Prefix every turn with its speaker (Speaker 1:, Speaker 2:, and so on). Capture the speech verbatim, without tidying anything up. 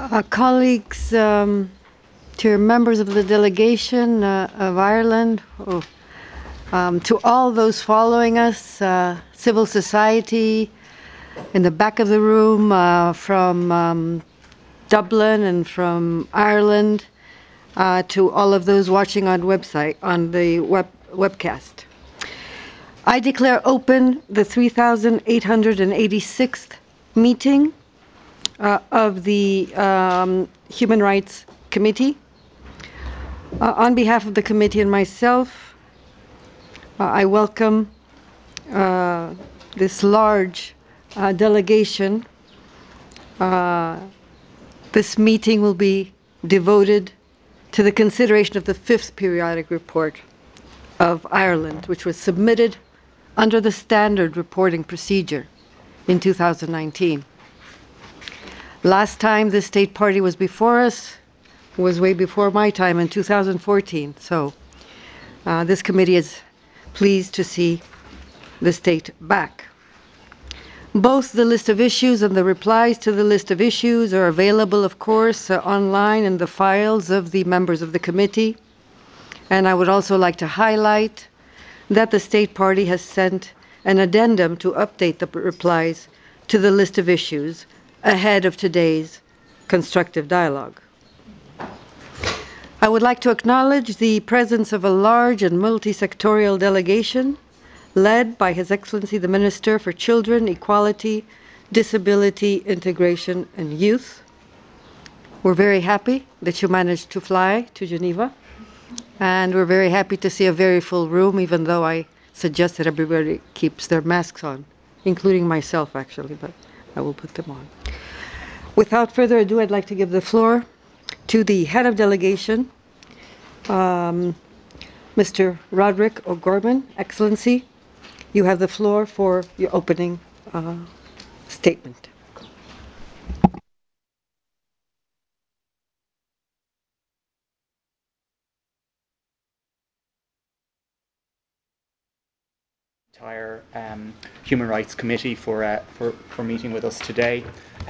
Speaker 1: Uh, colleagues, um, to members of the delegation uh, of Ireland, oh, um, to all those following us, uh, civil society in the back of the room, uh, from um, Dublin and from Ireland, uh, to all of those watching on website on the web webcast. I declare open the three thousand eight hundred eighty-sixth meeting uh, of the um, Human Rights Committee. Uh, on behalf of the committee and myself, uh, I welcome uh, this large uh, delegation. Uh, this meeting will be devoted to the consideration of the fifth periodic report of Ireland, which was submitted under the standard reporting procedure in two thousand nineteen. Last time the state party was before us was way before my time in two thousand fourteen. So uh, this committee is pleased to see the state back. Both the list of issues and the replies to the list of issues are available, of course, uh, online in the files of the members of the committee. And I would also like to highlight that the state party has sent an addendum to update the replies to the list of issues ahead of today's constructive dialogue. I would like to acknowledge the presence of a large and multi-sectorial delegation led by His Excellency the Minister for Children, Equality, Disability, Integration and Youth. We're very happy that you managed to fly to Geneva, and we're very happy to see a very full room, even though I suggest that everybody keeps their masks on, including myself actually, but I will put them on. Without further ado, I'd like to give the floor to the head of delegation, um, Mister Roderick O'Gorman. Excellency, you have the floor for your opening uh, statement.
Speaker 2: Entire um, Human Rights Committee for, uh, for for meeting with us today.